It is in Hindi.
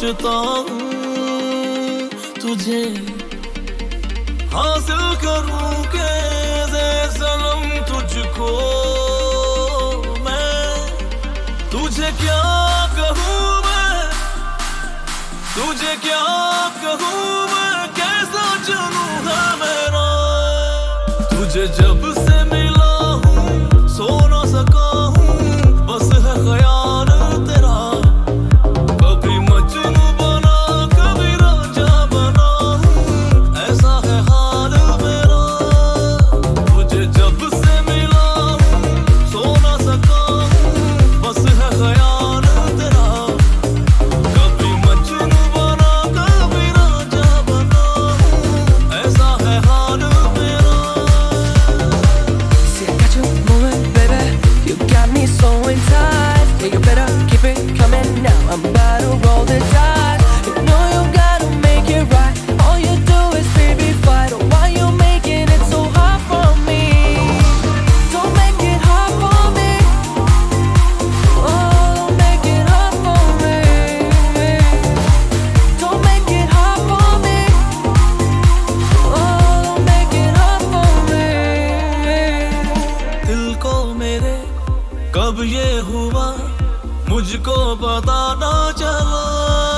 सोचता हूँ तुझे हासिल करूँ कैसे सनम तुझको मैं। तुझे क्या कहूँ मैं, तुझे क्या कहूँ मैं, कैसा चलूँ है मेरा। तुझे जब से मिला हूँ सो ना सका हूँ, बस है ख्याल तेरा। कभी मजनू बना कभी राजा बना हूँ, ऐसा है हाल मेरा। तुझे जब से मिला हूँ सो ना सका हूँ, बस है ख्याल तेरा। कभी मजनू बना कभी राजा बना हूँ, ऐसा है हाल मेरा। See, I got you moving, baby. You got me so enticed. Yeah, you better keep it coming now. I'm about to roll the dice. You know you gotta make it right. All you do is baby fight. Why you making it so hard for me? Don't make it hard for me. Oh, don't make it hard for me. Don't make it hard for me. Oh, don't make it hard for me. दिल को मेरे कब ये हुआ मुझको पता ना चला।